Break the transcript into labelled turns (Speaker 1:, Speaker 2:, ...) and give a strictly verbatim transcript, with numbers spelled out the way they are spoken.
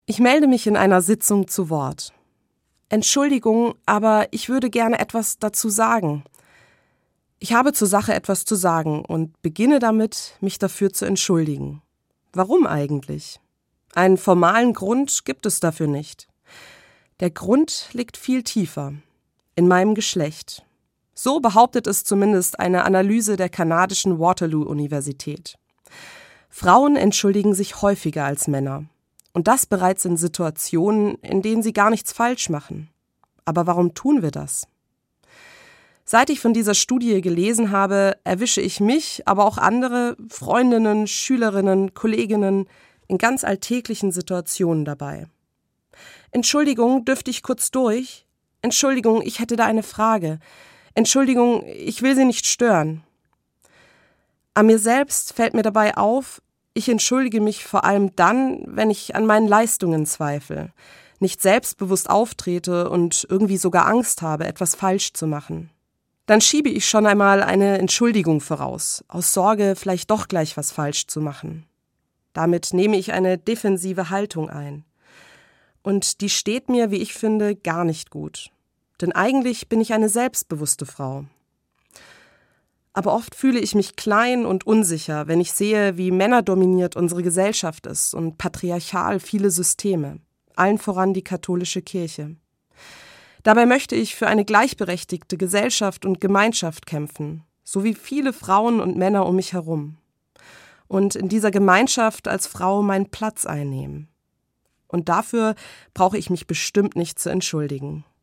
Speaker 1: Ich melde mich in einer Sitzung zu Wort. Entschuldigung, aber ich würde gerne etwas dazu sagen. Ich habe zur Sache etwas zu sagen und beginne damit, mich dafür zu entschuldigen. Warum eigentlich? Einen formalen Grund gibt es dafür nicht. Der Grund liegt viel tiefer. In meinem Geschlecht. So behauptet es zumindest eine Analyse der kanadischen Waterloo-Universität. Frauen entschuldigen sich häufiger als Männer. Und das bereits in Situationen, in denen sie gar nichts falsch machen. Aber warum tun wir das? Seit ich von dieser Studie gelesen habe, erwische ich mich, aber auch andere Freundinnen, Schülerinnen, Kolleginnen in ganz alltäglichen Situationen dabei. Entschuldigung, dürfte ich kurz durch? Entschuldigung, ich hätte da eine Frage. Entschuldigung, ich will Sie nicht stören. An mir selbst fällt mir dabei auf, ich entschuldige mich vor allem dann, wenn ich an meinen Leistungen zweifle, nicht selbstbewusst auftrete und irgendwie sogar Angst habe, etwas falsch zu machen. Dann schiebe ich schon einmal eine Entschuldigung voraus, aus Sorge, vielleicht doch gleich was falsch zu machen. Damit nehme ich eine defensive Haltung ein. Und die steht mir, wie ich finde, gar nicht gut. Denn eigentlich bin ich eine selbstbewusste Frau. Aber oft fühle ich mich klein und unsicher, wenn ich sehe, wie männerdominiert unsere Gesellschaft ist und patriarchal viele Systeme, allen voran die katholische Kirche. Dabei möchte ich für eine gleichberechtigte Gesellschaft und Gemeinschaft kämpfen, so wie viele Frauen und Männer um mich herum. Und in dieser Gemeinschaft als Frau meinen Platz einnehmen. Und dafür brauche ich mich bestimmt nicht zu entschuldigen.